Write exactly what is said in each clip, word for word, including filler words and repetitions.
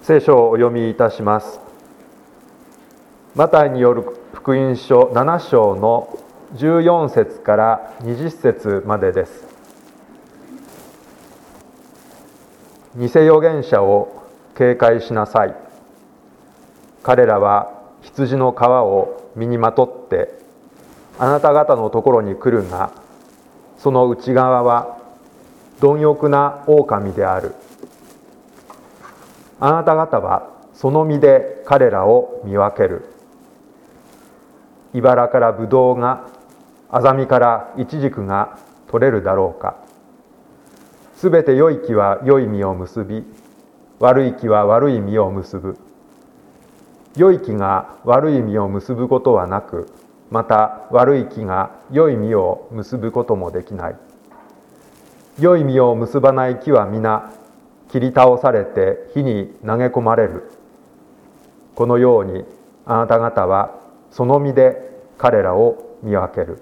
聖書をお読みいたします。マタイによる福音書なな章のじゅうよん節からにじゅう節までです。偽預言者を警戒しなさい。彼らは羊の皮を身にまとってあなた方のところに来るが、その内側は貪欲な狼である。あなた方はその実で彼らを見分ける。茨からブドウが、アザミからイチジクが取れるだろうか。すべて良い木は良い実を結び、悪い木は悪い実を結ぶ。良い木が悪い実を結ぶことはなく、また悪い木が良い実を結ぶこともできない。良い実を結ばない木は皆切り倒されて火に投げ込まれる。このようにあなた方はその実で彼らを見分ける。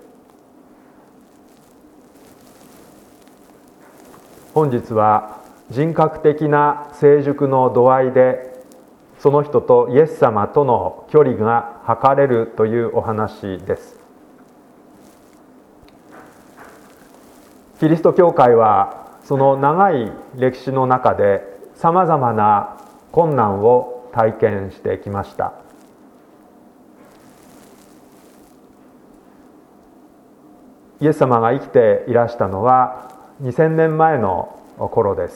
本日は人格的な成熟の度合いでその人とイエス様との距離が測れるというお話です。キリスト教会はその長い歴史の中でさまざまな困難を体験してきました。イエス様が生きていらしたのはにせんねんまえの頃です。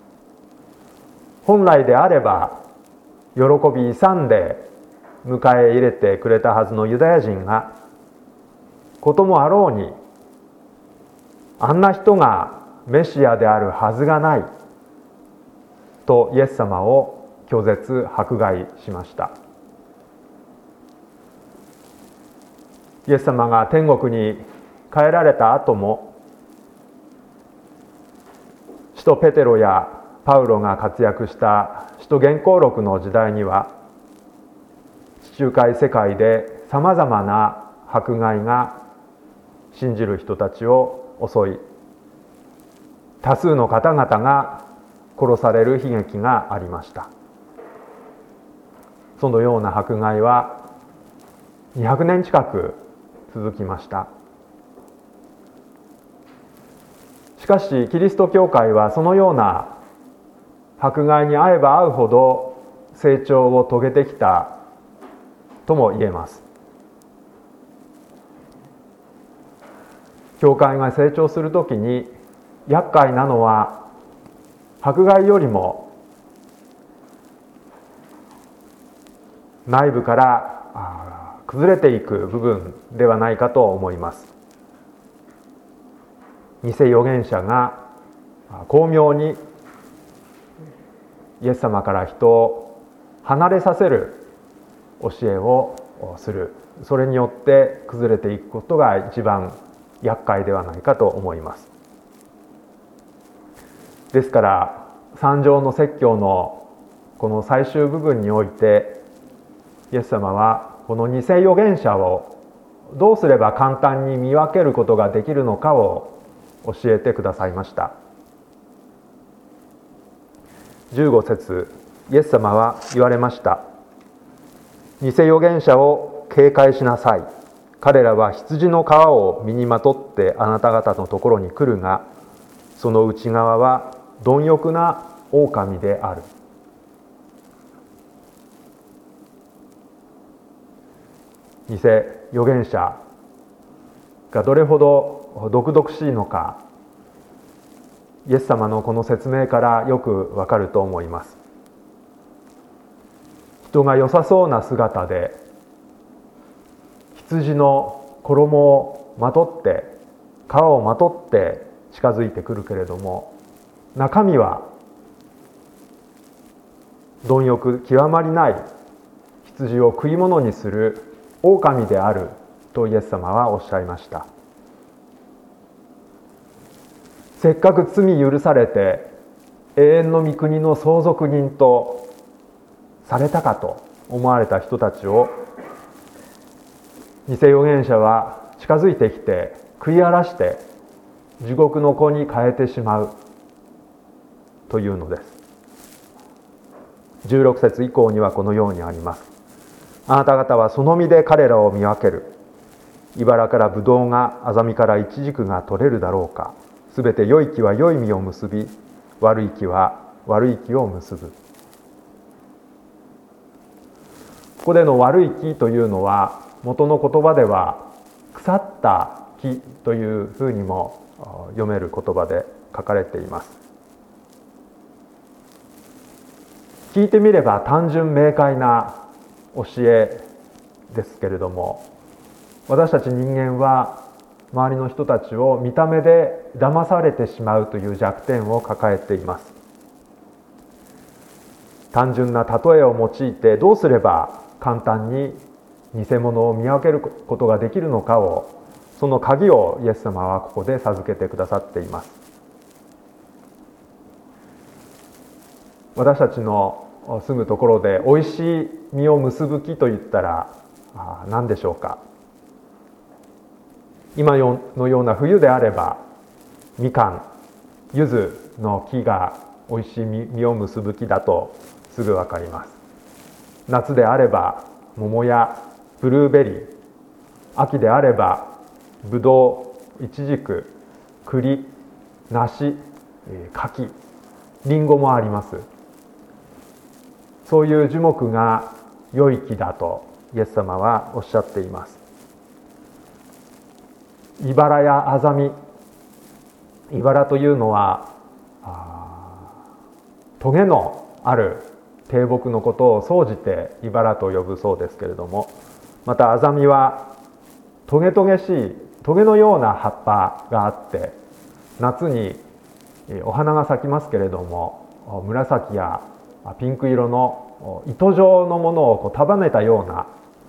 本来であれば喜び勇んで迎え入れてくれたはずのユダヤ人が、こともあろうにあんな人がメシアであるはずがないとイエス様を拒絶迫害しました。イエス様が天国に帰られた後も、使徒ペテロやパウロが活躍した使徒言行録の時代には、地中海世界でさまざまな迫害が信じる人たちを襲い、多数の方々が殺される悲劇がありました。そのような迫害はにひゃくねん近く続きました。しかしキリスト教会はそのような迫害に遭えば遭うほど成長を遂げてきたとも言えます。教会が成長するときに厄介なのは、迫害よりも内部から崩れていく部分ではないかと思います。偽預言者が巧妙にイエス様から人を離れさせる教えをする。それによって崩れていくことが一番厄介ではないかと思います。ですから三条の説教のこの最終部分において、イエス様はこの偽預言者をどうすれば簡単に見分けることができるのかを教えてくださいました。じゅうご節、イエス様は言われました。偽預言者を警戒しなさい。彼らは羊の皮を身にまとってあなた方のところに来るが、その内側は貪欲な狼である。偽預言者がどれほど毒々しいのか、イエス様のこの説明からよくわかると思います。人が良さそうな姿で羊の衣をまとって皮をまとって近づいてくるけれども、中身は貪欲極まりない羊を食い物にする狼であるとイエス様はおっしゃいました。せっかく罪許されて永遠の御国の相続人とされたかと思われた人たちを、偽預言者は近づいてきて食い荒らして地獄の子に変えてしまうというのです。 じゅうろく節以降にはこのようにあります。あなた方はその実で彼らを見分ける。茨からブドウが、アザミからイチジクが取れるだろうか。すべて良い木は良い実を結び、悪い木は悪い木を結ぶ。ここでの悪い木というのは、元の言葉では腐った木というふうにも読める言葉で書かれています。聞いてみれば単純明快な教えですけれども、私たち人間は周りの人たちを見た目で騙されてしまうという弱点を抱えています。単純な例えを用いてどうすれば簡単に偽物を見分けることができるのかを、その鍵をイエス様はここで授けてくださっています。私たちの住むところでおいしい実を結ぶ木といったら何でしょうか。今のような冬であればみかん、柚子の木がおいしい実を結ぶ木だとすぐ分かります。夏であれば桃やブルーベリー、秋であればぶどう、イチジク、栗、梨、柿、リンゴもあります。そういう樹木が良い木だとイエス様はおっしゃっています。茨やアザミ、茨というのはトゲのある低木のことを総じて茨と呼ぶそうですけれども、またアザミはトゲトゲしいトゲのような葉っぱがあって、夏にお花が咲きますけれども、紫やピンク色の糸状のものをこう束ねたような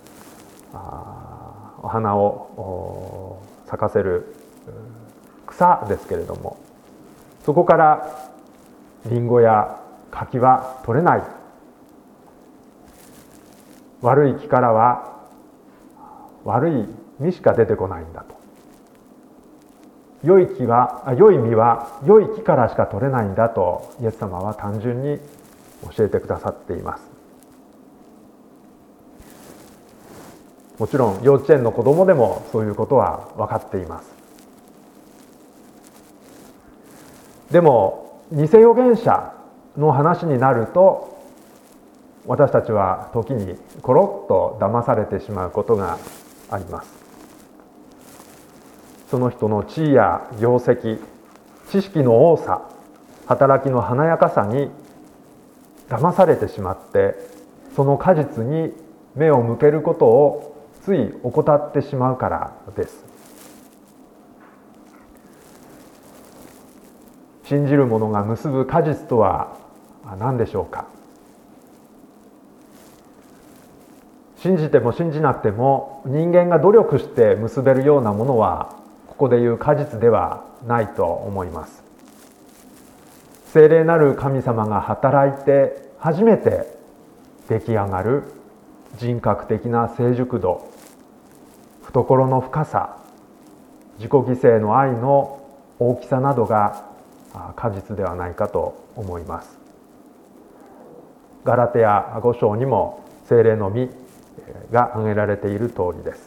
お花を咲かせる草ですけれども、そこからリンゴや柿は取れない。悪い木からは悪い実しか出てこないんだと。良い木は良い実は良い木からしか取れないんだとイエス様は単純に教えてくださっています。もちろん幼稚園の子どもでもそういうことは分かっています。でも偽預言者の話になると、私たちは時にコロッと騙されてしまうことがあります。その人の地位や業績、知識の多さ、働きの華やかさに騙されてしまって、その果実に目を向けることをつい怠ってしまうからです。信じる者が結ぶ果実とは何でしょうか。信じても信じなくても人間が努力して結べるようなものはここでいう果実ではないと思います。聖霊なる神様が働いて初めて出来上がる人格的な成熟度、懐の深さ、自己犠牲の愛の大きさなどが果実ではないかと思います。ガラテヤご章にも聖霊の実が挙げられている通りです。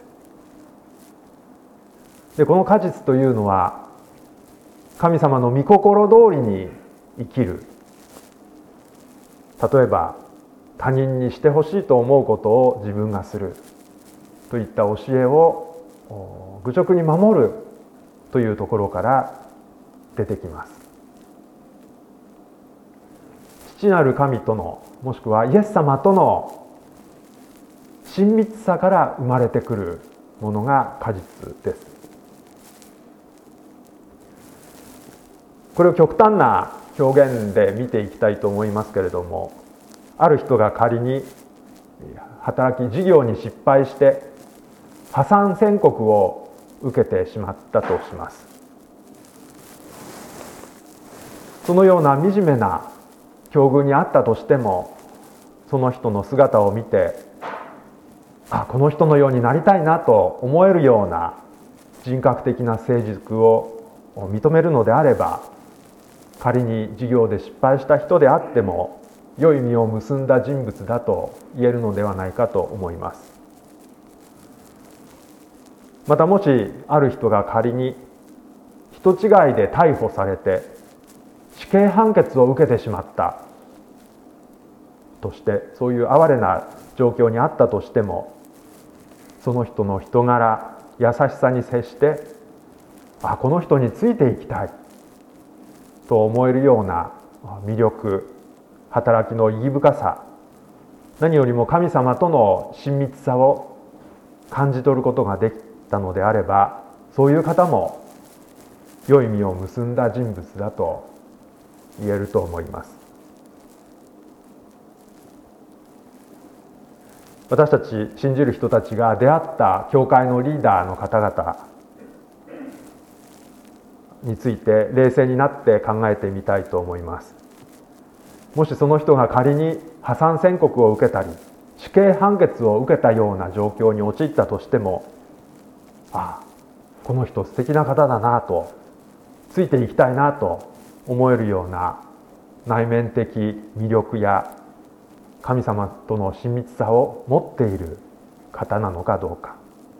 で、この果実というのは神様の御心通りに生きる、例えば他人にしてほしいと思うことを自分がするといった教えを愚直に守るというところから出てきます。父なる神との、もしくはイエス様との親密さから生まれてくるものが果実です。これを極端な表現で見ていきたいと思いますけれども、ある人が仮に働き事業に失敗して破産宣告を受けてしまったとします。そのような惨めな境遇にあったとしても、その人の姿を見て、あ、この人のようになりたいなと思えるような人格的な成熟を認めるのであれば、仮に事業で失敗した人であっても良い実を結んだ人物だと言えるのではないかと思います。またもしある人が仮に人違いで逮捕されて死刑判決を受けてしまったとして、そういう哀れな状況にあったとしても、その人の人柄、優しさに接して、あ、この人についていきたいと思えるような魅力、働きの意義深さ、何よりも神様との親密さを感じ取ることができたのであれば、そういう方も良い実を結んだ人物だと言えると思います。私たち信じる人たちが出会った教会のリーダーの方々について冷静になって考えてみたいと思います。もしその人が仮に破産宣告を受けたり死刑判決を受けたような状況に陥ったとしても、ああ、この人素敵な方だなと、ついていきたいなと思えるような内面的魅力や神様との親密さを持っている方なのかどうか、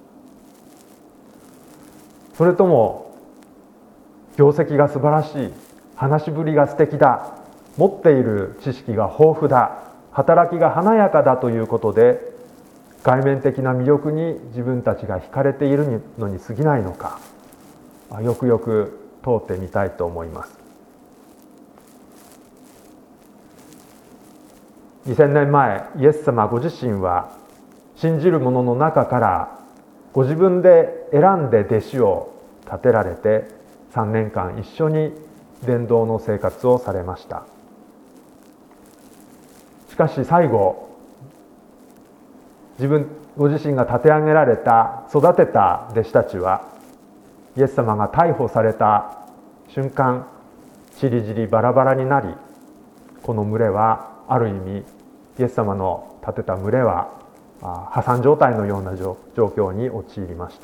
それとも業績が素晴らしい、話しぶりが素敵だ、持っている知識が豊富だ、働きが華やかだということで外面的な魅力に自分たちが惹かれているのに過ぎないのか、よくよく問うてみたいと思います。にせんねんまえ、イエス様ご自身は信じる者の中からご自分で選んで弟子を立てられてさんねんかん一緒に伝道の生活をされました。しかし最後、自分ご自身が立て上げられた、育てた弟子たちはイエス様が逮捕された瞬間、ちりぢりバラバラになり、この群れはある意味イエス様の立てた群れは破産状態のような状況に陥りました。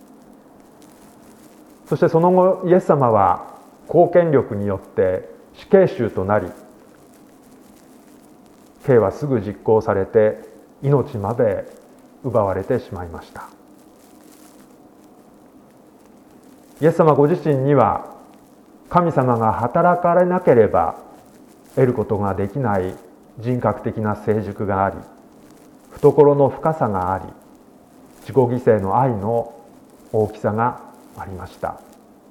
そしてその後、イエス様は公権力によって死刑囚となり、刑はすぐ実行されて命まで奪われてしまいました。イエス様ご自身には神様が働かれなければ得ることができない人格的な成熟があり、懐の深さがあり、自己犠牲の愛の大きさがありました。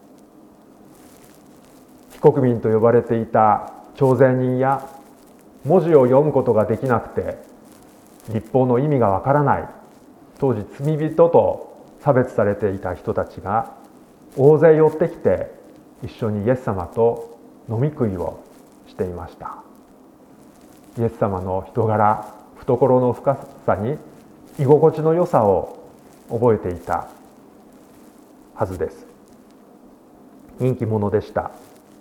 非国民と呼ばれていた徴税人や文字を読むことができなくて律法の意味がわからない、当時罪人と差別されていた人たちが大勢寄ってきて一緒にイエス様と飲み食いをしていました。イエス様の人柄、懐の深さに居心地の良さを覚えていたはずです。人気者でした。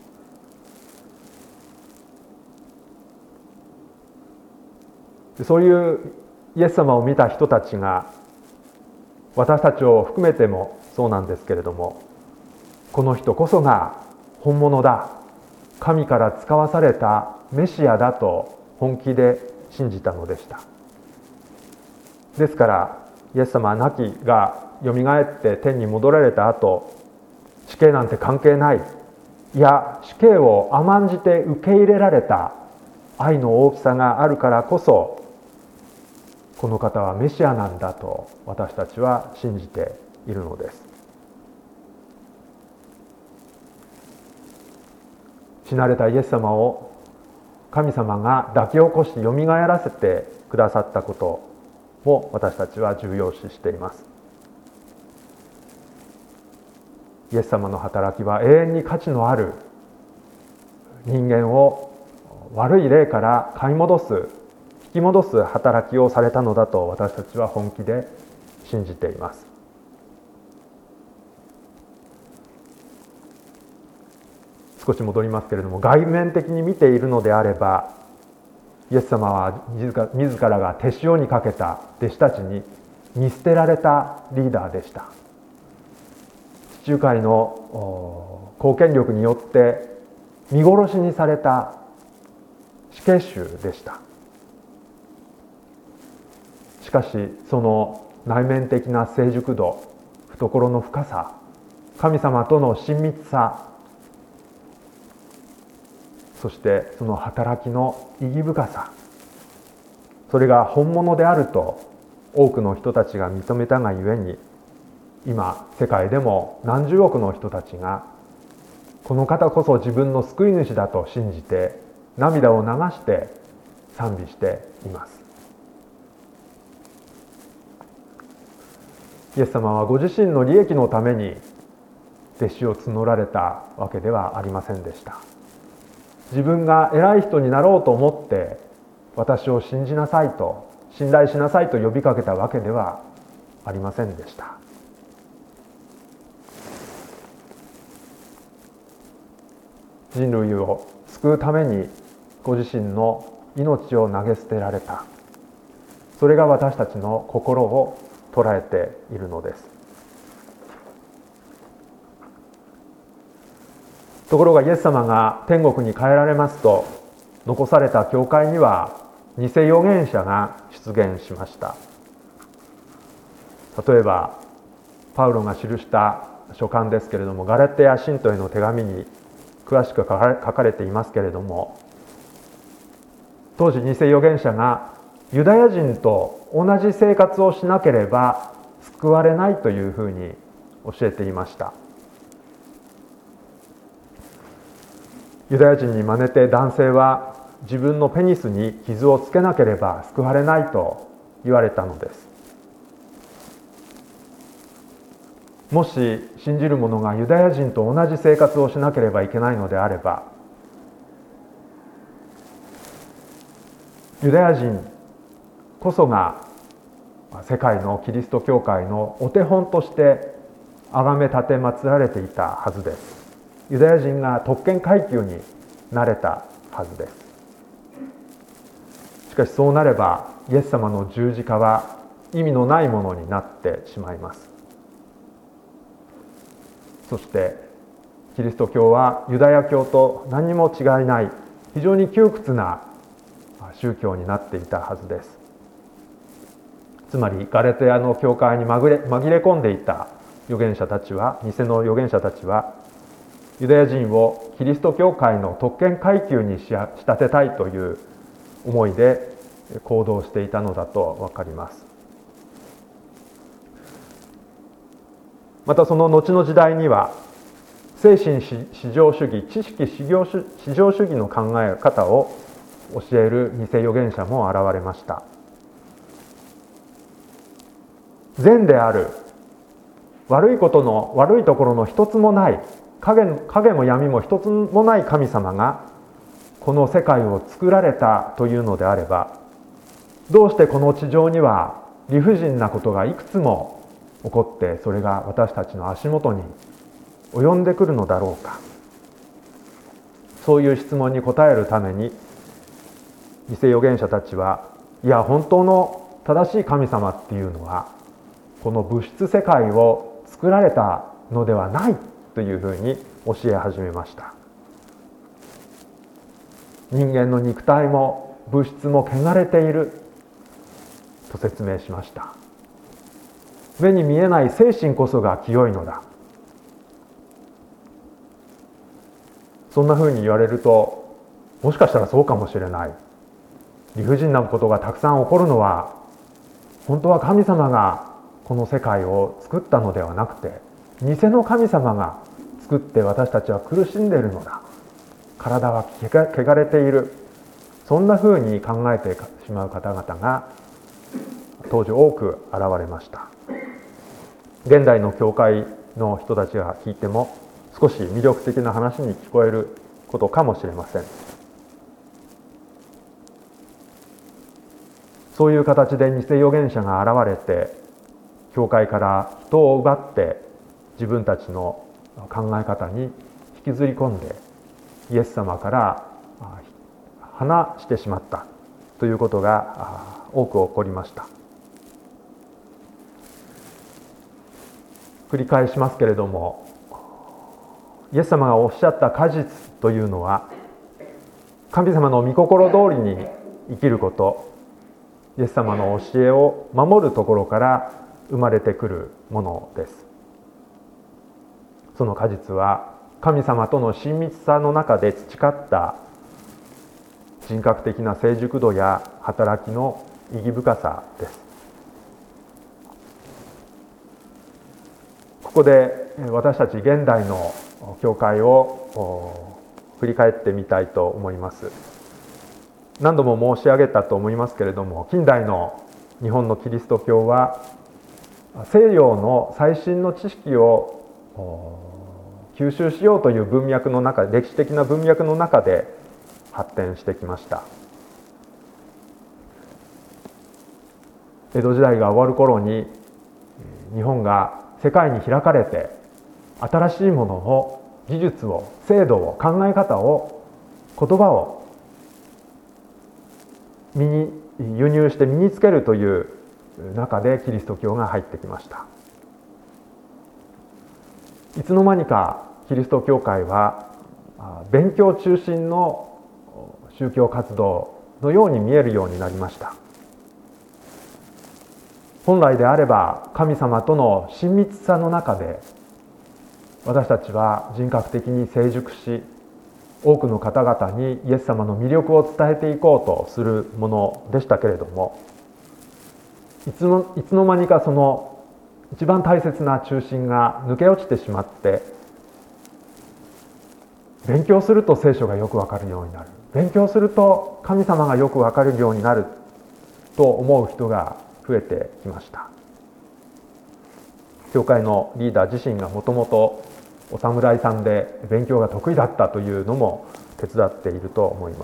そういうイエス様を見た人たちが、私たちを含めてもそうなんですけれども、この人こそが本物だ、神から使わされたメシアだと本気で信じたのでした。ですからイエス様は亡きがよみがえって天に戻られた後、死刑なんて関係ない、いや死刑を甘んじて受け入れられた愛の大きさがあるからこそ、この方はメシアなんだと私たちは信じているのです。死なれたイエス様を神様が抱き起こしよみがえらせてくださったことも私たちは重要視しています。イエス様の働きは永遠に価値のある、人間を悪い霊から買い戻す、引き戻す働きをされたのだと私たちは本気で信じています。少し戻りますけれども、外面的に見ているのであれば、イエス様は自らが手塩にかけた弟子たちに見捨てられたリーダーでした。地中海の公権力によって見殺しにされた死刑囚でした。しかしその内面的な成熟度、懐の深さ、神様との親密さ、そしてその働きの意義深さ、それが本物であると多くの人たちが認めたがゆえに、今世界でも何十億の人たちがこの方こそ自分の救い主だと信じて涙を流して賛美しています。イエス様はご自身の利益のために弟子を募られたわけではありませんでした。自分が偉い人になろうと思って私を信じなさいと、信頼しなさいと呼びかけたわけではありませんでした。人類を救うためにご自身の命を投げ捨てられた。それが私たちの心を捉えているのです。ところがイエス様が天国に帰られますと、残された教会には偽預言者が出現しました。例えばパウロが記した書簡ですけれども、ガラテヤ信徒への手紙に詳しく書かれていますけれども、当時偽預言者がユダヤ人と同じ生活をしなければ救われないというふうに教えていました。ユダヤ人に真似て男性は自分のペニスに傷をつけなければ救われないと言われたのです。もし信じる者がユダヤ人と同じ生活をしなければいけないのであれば、ユダヤ人こそが世界のキリスト教会のお手本として崇め立て祀られていたはずです。ユダヤ人が特権階級になれたはずです。しかしそうなればイエス様の十字架は意味のないものになってしまいます。そしてキリスト教はユダヤ教と何にも違いない非常に窮屈な宗教になっていたはずです。つまりガラテヤの教会に紛れ、紛れ込んでいた預言者たちは、偽の預言者たちはユダヤ人をキリスト教会の特権階級に仕立てたいという思いで行動していたのだと分かります。またその後の時代には精神至上主義、知識至上主義の考え方を教える偽預言者も現れました。善である、悪いことの悪いところの一つもない、影、影も闇も一つもない神様がこの世界を作られたというのであれば、どうしてこの地上には理不尽なことがいくつも起こって、それが私たちの足元に及んでくるのだろうか。そういう質問に答えるために偽預言者たちは、いや本当の正しい神様っていうのはこの物質世界を作られたのではないというふうに教え始めました。人間の肉体も物質も汚れていると説明しました。目に見えない精神こそが清いのだ。そんなふうに言われると、もしかしたらそうかもしれない。理不尽なことがたくさん起こるのは、本当は神様がこの世界を作ったのではなくて、偽の神様が作って私たちは苦しんでいるのだ。体は汚れている。そんなふうに考えてしまう方々が当時多く現れました。現代の教会の人たちが聞いても少し魅力的な話に聞こえることかもしれません。そういう形で偽預言者が現れて、教会から人を奪って自分たちの考え方に引きずり込んで、イエス様から離してしまったということが多く起こりました。繰り返しますけれども、イエス様がおっしゃった果実というのは、 神様の御心通りに生きること、イエス様の教えを守るところから生まれてくるものです。その果実は神様との親密さの中で培った人格的な成熟度や働きの意義深さです。ここで私たち現代の教会を振り返ってみたいと思います。何度も申し上げたと思いますけれども、近代の日本のキリスト教は西洋の最新の知識を吸収しようという文脈の中で、歴史的な文脈の中で発展してきました。江戸時代が終わる頃に日本が世界に開かれて、新しいものを、技術を、制度を、考え方を、言葉を身に輸入して身につけるという中でキリスト教が入ってきました。いつの間にかキリスト教会は勉強中心の宗教活動のように見えるようになりました。本来であれば神様との親密さの中で私たちは人格的に成熟し、多くの方々にイエス様の魅力を伝えていこうとするものでしたけれども、いつの、いつの間にかその一番大切な中心が抜け落ちてしまって、勉強すると聖書がよくわかるようになる、勉強すると神様がよくわかるようになると思う人が増えてきました。教会のリーダー自身がもともとお侍さんで勉強が得意だったというのも手伝っていると思います。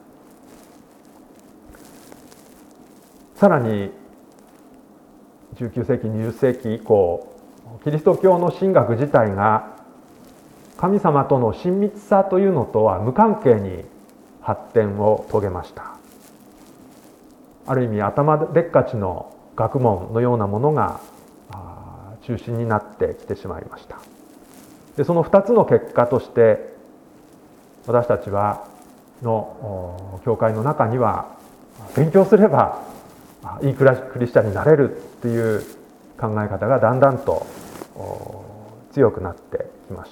さらにじゅうきゅう世紀にじゅっ世紀以降、キリスト教の神学自体が神様との親密さというのとは無関係に発展を遂げました。ある意味頭でっかちの学問のようなものが中心になってきてしまいました。でそのふたつの結果として、私たちはの教会の中には勉強すればいいクリスチャンになれるっていう考え方がだんだんと強くなってきました。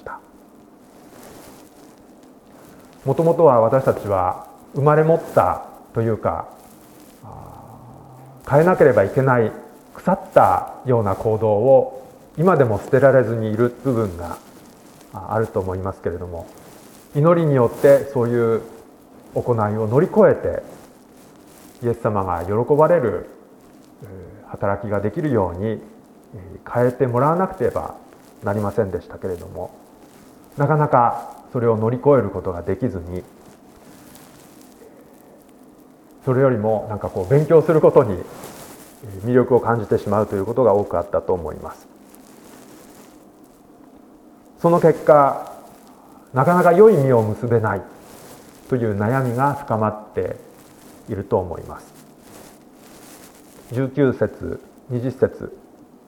もともとは私たちは生まれ持ったというか、変えなければいけない腐ったような行動を今でも捨てられずにいる部分があると思いますけれども、祈りによってそういう行いを乗り越えてイエス様が喜ばれる働きができるように変えてもらわなくてはなりませんでしたけれども、なかなかそれを乗り越えることができずに、それよりもなんかこう勉強することに魅力を感じてしまうということが多くあったと思います。その結果、なかなか良い実を結べないという悩みが深まっていると思います。じゅうきゅう節、にじゅう節、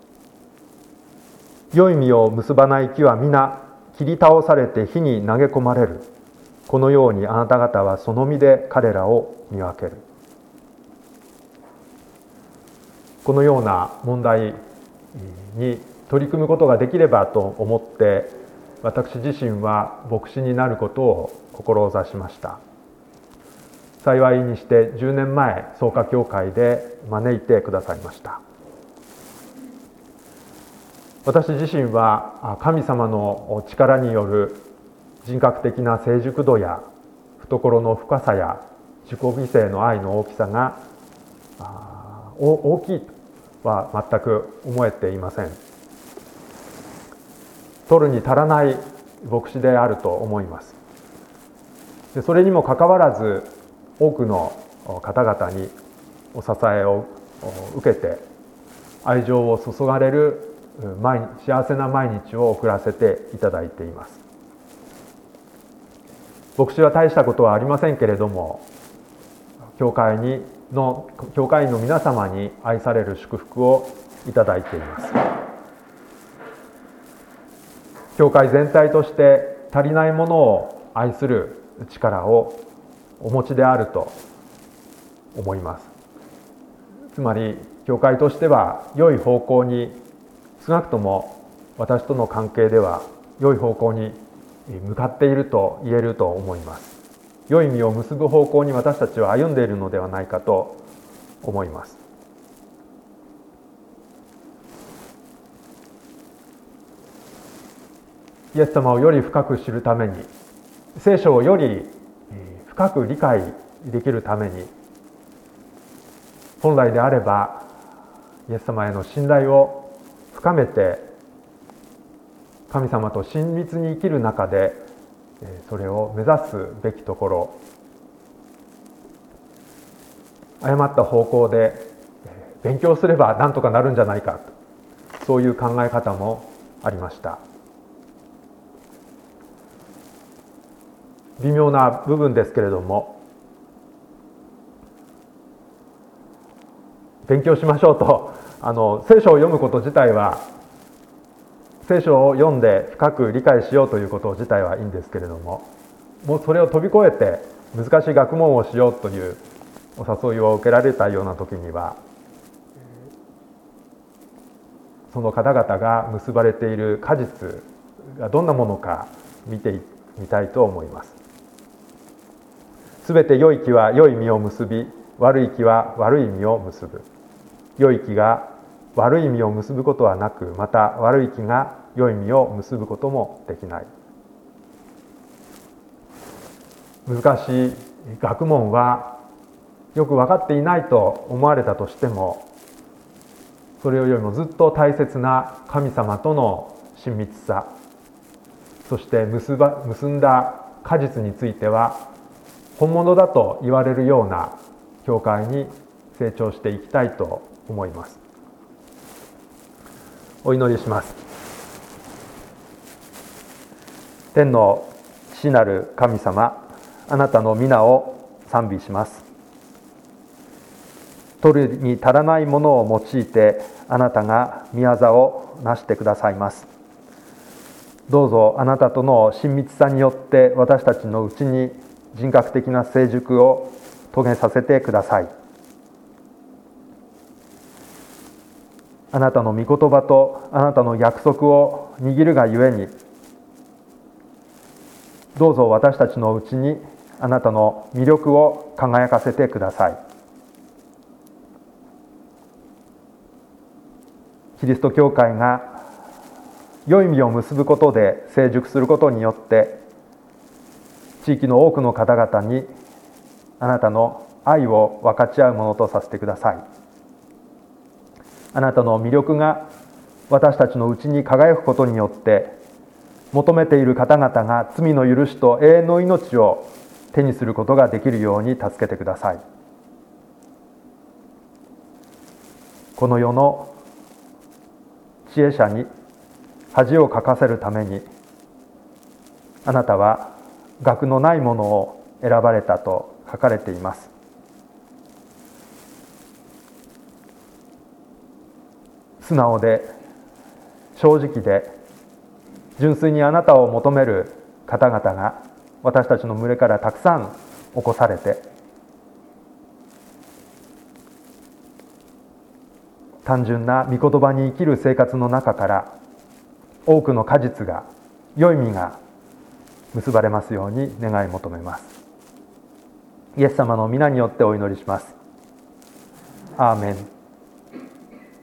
良い実を結ばない木は皆切り倒されて火に投げ込まれる。このようにあなた方はその実で彼らを見分ける。このような問題に取り組むことができればと思って、私自身は牧師になることを志しました。幸いにしてじゅうねんまえ、創価教会で招いてくださいました。私自身は神様の力による人格的な成熟度や懐の深さや自己犠牲の愛の大きさが大きいとは全く思えていません。取るに足らない牧師であると思います。でそれにもかかわらず、多くの方々にお支えを受けて愛情を注がれる毎日幸せな毎日を送らせていただいています。牧師は大したことはありませんけれども、教会にの教会員の皆様に愛される祝福をいただいています。教会全体として足りないものを愛する力をお持ちであると思います。つまり教会としては良い方向に、少なくとも私との関係では良い方向に向かっていると言えると思います。良い実を結ぶ方向に私たちは歩んでいるのではないかと思います。イエス様をより深く知るために、聖書をより深く理解できるために、本来であればイエス様への信頼を深めて、神様と親密に生きる中でそれを目指すべきところ、誤った方向で勉強すれば何とかなるんじゃないか、そういう考え方もありました。微妙な部分ですけれども、勉強しましょうと、あの聖書を読むこと自体は、聖書を読んで深く理解しようということ自体はいいんですけれども、もうそれを飛び越えて難しい学問をしようというお誘いを受けられたような時には、その方々が結ばれている果実がどんなものか見てみたいと思います。すべて良い木は良い実を結び、悪い木は悪い実を結ぶ。良い木が悪い実を結ぶことはなく、また悪い木が良い実を結ぶこともできない。難しい学問はよく分かっていないと思われたとしても、それよりもずっと大切な神様との親密さ、そして結ば結んだ果実については本物だと言われるような教会に成長していきたいと思います。お祈りします。天の父なる神様、あなたの皆を賛美します。取るに足らないものを用いてあなたが御業をなしてくださいます。どうぞあなたとの親密さによって私たちのうちに人格的な成熟を遂げさせてください。あなたの御言葉とあなたの約束を握るがゆえに、どうぞ私たちのうちにあなたの魅力を輝かせてください。キリスト教会が良い実を結ぶことで成熟することによって、地域の多くの方々にあなたの愛を分かち合うものとさせてください。あなたの魅力が私たちのうちに輝くことによって、求めている方々が罪の許しと永遠の命を手にすることができるように助けてください。この世の知恵者に恥をかかせるために、あなたは学のないものを選ばれたと書かれています。素直で正直で純粋にあなたを求める方々が私たちの群れからたくさん起こされて、単純な御言葉に生きる生活の中から多くの果実が、良い実が結ばれますように願い求めます。イエス様の皆によってお祈りします。アーメン。